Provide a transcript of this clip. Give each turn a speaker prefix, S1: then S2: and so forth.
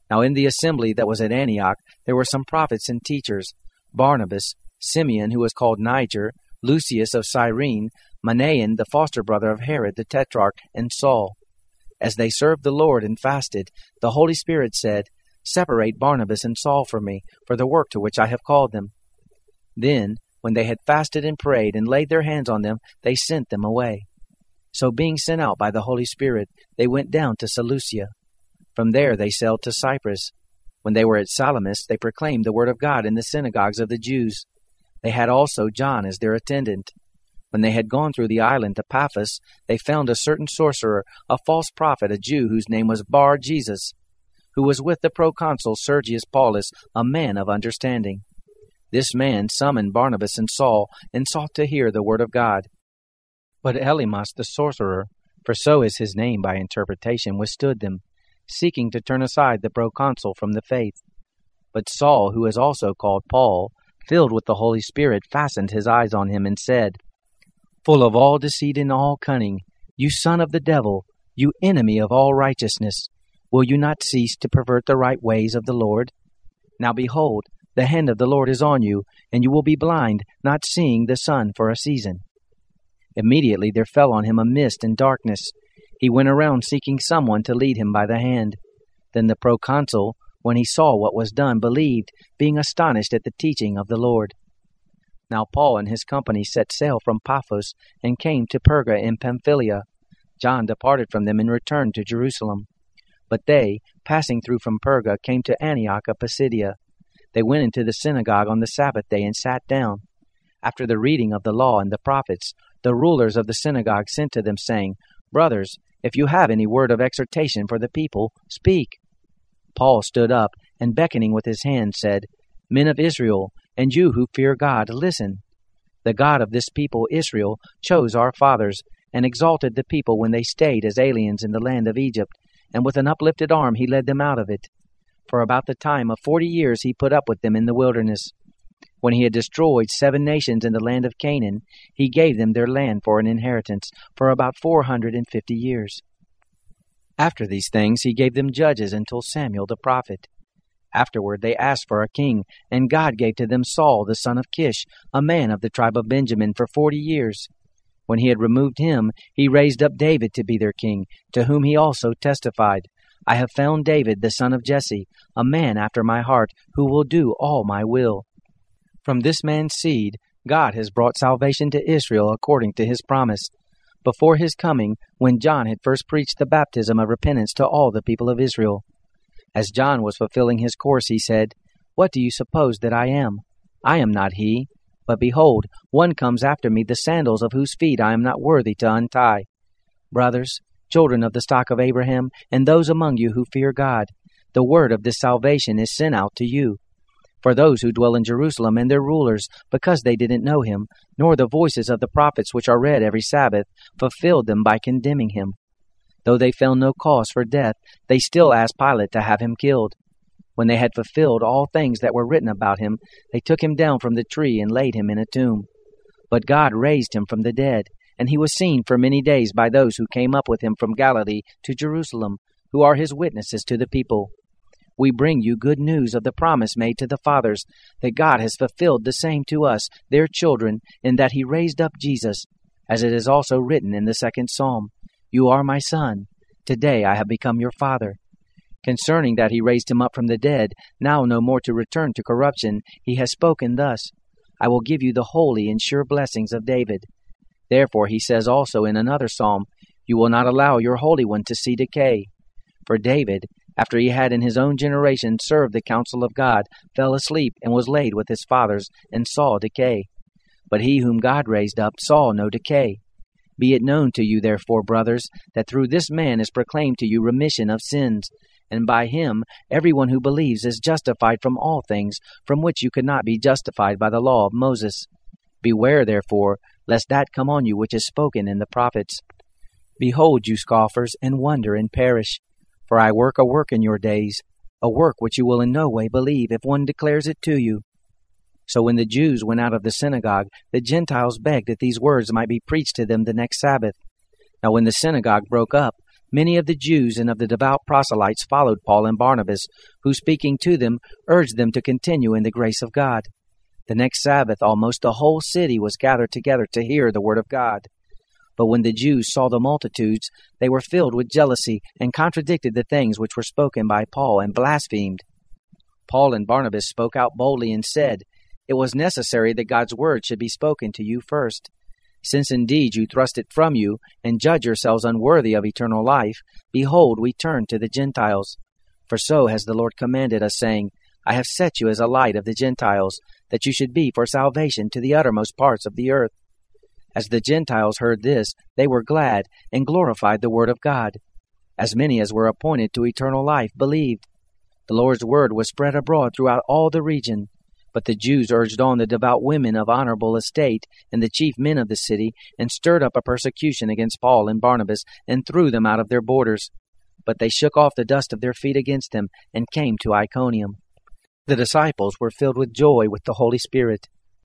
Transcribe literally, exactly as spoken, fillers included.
S1: Now in the assembly that was at Antioch there were some prophets and teachers, Barnabas, Simeon, who was called Niger, Lucius of Cyrene, Manaen, the foster brother of Herod the Tetrarch, and Saul. As they served the Lord and fasted, the Holy Spirit said, Separate Barnabas and Saul from me, for the work to which I have called them. Then, when they had fasted and prayed and laid their hands on them, they sent them away. So being sent out by the Holy Spirit, they went down to Seleucia. From there they sailed to Cyprus. When they were at Salamis, they proclaimed the word of God in the synagogues of the Jews. They had also John as their attendant. When they had gone through the island to Paphos, they found a certain sorcerer, a false prophet, a Jew, whose name was Bar-Jesus, who was with the proconsul Sergius Paulus, a man of understanding. This man summoned Barnabas and Saul, and sought to hear the word of God. But Elymas the sorcerer, for so is his name by interpretation, withstood them, seeking to turn aside the proconsul from the faith. But Saul, who is also called Paul, filled with the Holy Spirit, fastened his eyes on him, and said, Full of all deceit and all cunning, you son of the devil, you enemy of all righteousness, will you not cease to pervert the right ways of the Lord? Now behold, the hand of the Lord is on you, and you will be blind, not seeing the sun for a season. Immediately there fell on him a mist and darkness. He went around seeking someone to lead him by the hand. Then the proconsul, when he saw what was done, believed, being astonished at the teaching of the Lord. Now Paul and his company set sail from Paphos, and came to Perga in Pamphylia. John departed from them and returned to Jerusalem. But they, passing through from Perga, came to Antioch of Pisidia. They went into the synagogue on the Sabbath day and sat down. After the reading of the law and the prophets, the rulers of the synagogue sent to them, saying, Brothers, if you have any word of exhortation for the people, speak. Paul stood up, and beckoning with his hand, said, Men of Israel, and you who fear God, listen. The God of this people, Israel, chose our fathers, and exalted the people when they stayed as aliens in the land of Egypt, and with an uplifted arm he led them out of it. For about the time of forty years he put up with them in the wilderness. When he had destroyed seven nations in the land of Canaan, he gave them their land for an inheritance for about four hundred and fifty years. After these things he gave them judges until Samuel the prophet. Afterward they asked for a king, and God gave to them Saul the son of Kish, a man of the tribe of Benjamin, for forty years. When he had removed him, he raised up David to be their king, to whom he also testified, I have found David the son of Jesse, a man after my heart, who will do all my will. From this man's seed God has brought salvation to Israel according to his promise, before his coming, when John had first preached the baptism of repentance to all the people of Israel. As John was fulfilling his course, he said, What do you suppose that I am? I am not he. But behold, one comes after me, the sandals of whose feet I am not worthy to untie. Brothers, children of the stock of Abraham, and those among you who fear God, the word of this salvation is sent out to you. For those who dwell in Jerusalem and their rulers, because they didn't know him, nor the voices of the prophets which are read every Sabbath, fulfilled them by condemning him. Though they found no cause for death, they still asked Pilate to have him killed. When they had fulfilled all things that were written about him, they took him down from the tree and laid him in a tomb. But God raised him from the dead, and he was seen for many days by those who came up with him from Galilee to Jerusalem, who are his witnesses to the people. We bring you good news of the promise made to the fathers, that God has fulfilled the same to us, their children, in that he raised up Jesus, as it is also written in the second psalm, You are my son, today I have become your father. Concerning that he raised him up from the dead, now no more to return to corruption, he has spoken thus, I will give you the holy and sure blessings of David. Therefore he says also in another psalm, You will not allow your Holy One to see decay. For David, after he had in his own generation served the counsel of God, fell asleep and was laid with his fathers, and saw decay. But he whom God raised up saw no decay. Be it known to you, therefore, brothers, that through this man is proclaimed to you remission of sins, and by him everyone who believes is justified from all things from which you could not be justified by the law of Moses. Beware, therefore, lest that come on you which is spoken in the prophets. Behold, you scoffers, and wonder and perish. For I work a work in your days, a work which you will in no way believe if one declares it to you. So when the Jews went out of the synagogue, the Gentiles begged that these words might be preached to them the next Sabbath. Now when the synagogue broke up, Many of the Jews and of the devout proselytes followed Paul and Barnabas, who, speaking to them, urged them to continue in the grace of God. The next Sabbath almost the whole city was gathered together to hear the word of God. But when the Jews saw the multitudes, they were filled with jealousy, and contradicted the things which were spoken by Paul, and blasphemed. Paul and Barnabas spoke out boldly and said, "It was necessary that God's word should be spoken to you first. Since indeed you thrust it from you, and judge yourselves unworthy of eternal life, behold, we turn to the Gentiles. For so has the Lord commanded us, saying, I have set you as a light of the Gentiles, that you should be for salvation to the uttermost parts of the earth." As the Gentiles heard this, they were glad, and glorified the word of God. As many as were appointed to eternal life believed. The Lord's word was spread abroad throughout all the region. But the Jews urged on the devout women of honorable estate and the chief men of the city, and stirred up a persecution against Paul and Barnabas, and threw them out of their borders. But they shook off the dust of their feet against them, and came to Iconium. The disciples were filled with joy with the Holy Spirit,